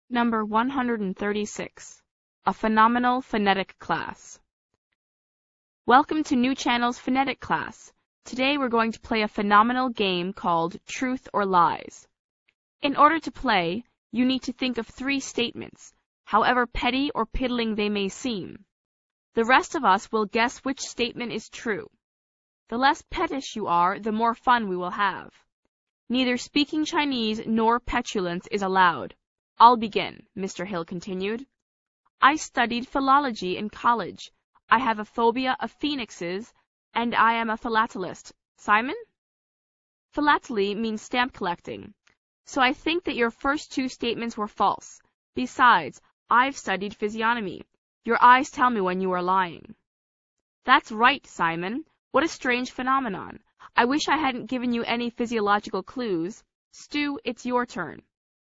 Number 136. A Phenomenal Phonetic Class. Welcome to New Channel's Phonetic Class. Today we're going to play a phenomenal game called Truth or Lies. In order to play, you need to think of 3 statements, however petty or piddling they may seem. The rest of us will guess which statement is true. The less pettish you are, the more fun we will have. Neither speaking Chinese nor petulance is allowed. I'll begin, Mr. Hill continued. I studied philology in college. I have a phobia of phoenixes, and I am a philatelist. Simon? Philately means stamp collecting. So I think that your first 2 statements were false. Besides, I've studied physiognomy. Your eyes tell me when you are lying. That's right, Simon. What a strange phenomenon. I wish I hadn't given you any physiological clues. Stu, it's your turn.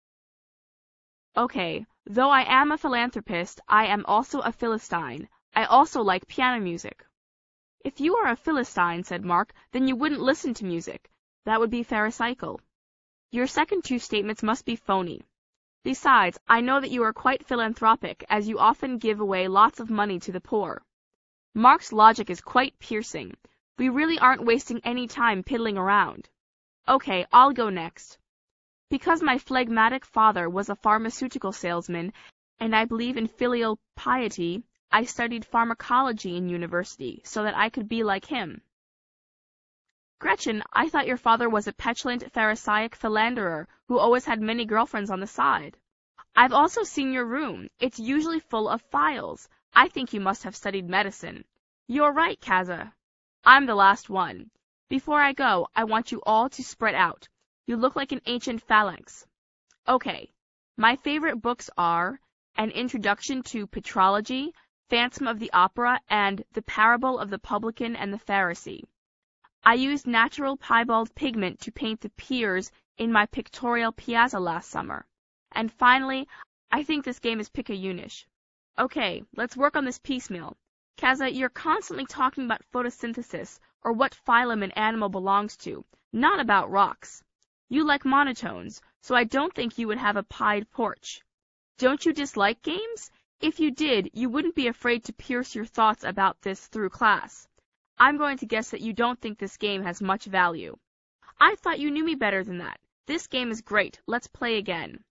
Okay, though I am a philanthropist, I am also a Philistine. I also like piano music. If you are a Philistine, said Mark, then you wouldn't listen to music. That would be pharisaical. Your second 2 statements must be phony. Besides, I know that you are quite philanthropic, as you often give away lots of money to the poor. Mark's logic is quite piercing. We really aren't wasting any time piddling around. Okay, I'll go next. Because my phlegmatic father was a pharmaceutical salesman, and I believe in filial piety, I studied pharmacology in university, so that I could be like him. Gretchen, I thought your father was a petulant pharisaic philanderer who always had many girlfriends on the side. I've also seen your room. It's usually full of files. I think you must have studied medicine. You're right, Kaza. I'm the last one. Before I go, I want you all to spread out. You look like an ancient phalanx. Okay, my favorite books are An Introduction to Petrology, Phantom of the Opera, and The Parable of the Publican and the Pharisee. I used natural piebald pigment to paint the piers in my pictorial piazza last summer. And finally, I think this game is picayunish. Okay, let's work on this piecemeal. Kaza, you're constantly talking about photosynthesis, or what phylum an animal belongs to, not about rocks. You like monotones, so I don't think you would have a pied porch. Don't you dislike games? If you did, you wouldn't be afraid to pierce your thoughts about this through class. I'm going to guess that you don't think this game has much value. I thought you knew me better than that. This game is great. Let's play again.